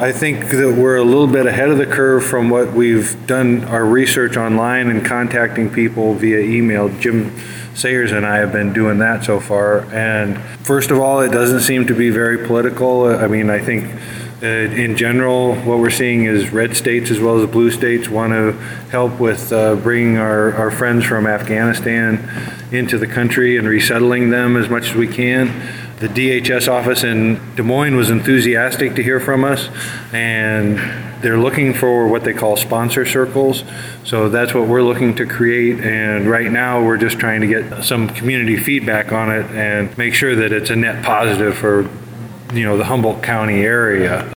I think that we're a little bit ahead of the curve from what we've done our research online and contacting people via email. Jim Sayers and I have been doing that so far. And first of all, it doesn't seem to be very political. I mean, I think in general, what we're seeing is red states as well as blue states want to help with bringing our friends from Afghanistan into the country and resettling them as much as we can. The DHS office in Des Moines was enthusiastic to hear from us, and they're looking for what they call sponsor circles. So that's what we're looking to create, and right now we're just trying to get some community feedback on it and make sure that it's a net positive for the Humboldt County area.